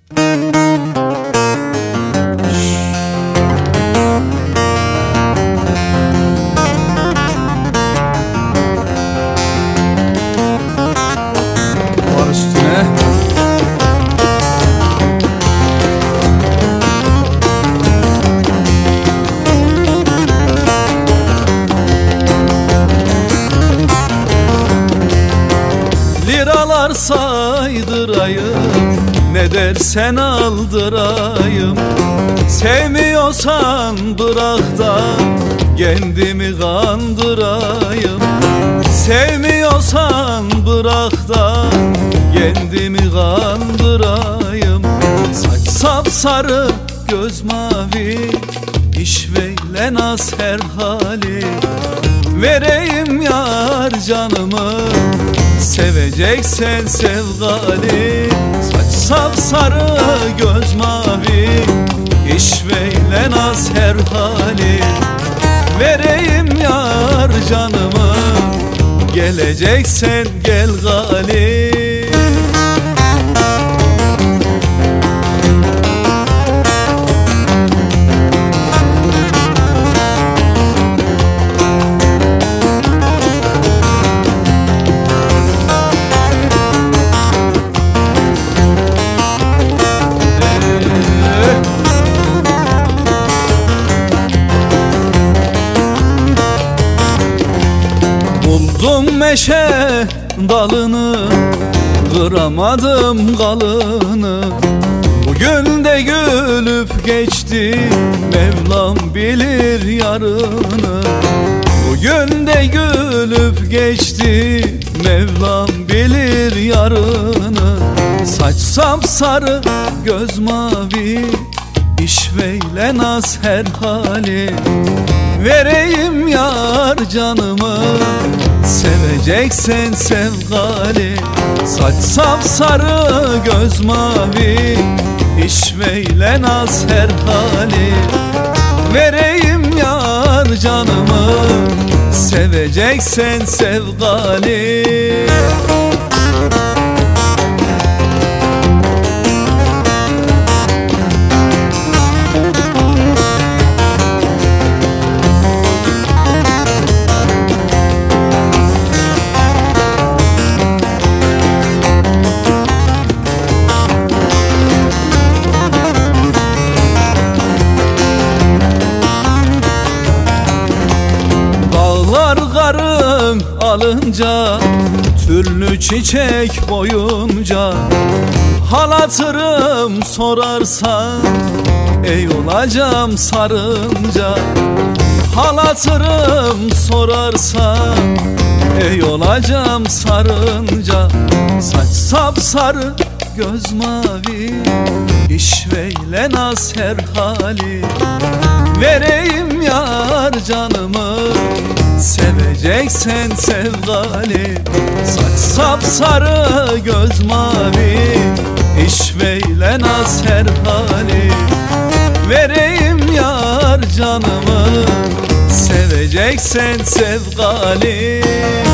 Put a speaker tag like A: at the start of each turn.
A: Var üstüne. Liralar saydırayım, ne dersen aldırayım. Sevmiyorsan bırak da kendimi kandırayım. Sevmiyorsan bırak da kendimi kandırayım. Saç sapsarı, göz mavi, işveyle naz her hali. Vereyim yar canımı, seveceksen sevgali. Saç sapsarı, göz mavi, işveyle naz her hali. Vereyim yar canımı, geleceksen gel gali. Buldum meşe dalını, kıramadım kalını. Bugün de gülüp geçti, Mevlam bilir yarını. Bugün de gülüp geçti, Mevlam bilir yarını. Saç sapsarı, göz mavi, işveyle naz her hali. Vereyim yar canımı, seveceksen sevgali. Saç sapsarı, göz mavi, işveyle naz her hali. Vereyim yar canımı, seveceksen sevgali. Karın alınca, türlü çiçek boyunca, halatırım sorarsan ey olacağım sarınca. Halatırım sorarsan ey olacağım sarınca. Saç sapsarı, göz mavi, işveyle naz her hali. Vereyim yar canımı, seveceksen sevgali. Saç sapsarı, göz mavi, işveyle naz her hali. Vereyim yar canımı, seveceksen sevgali.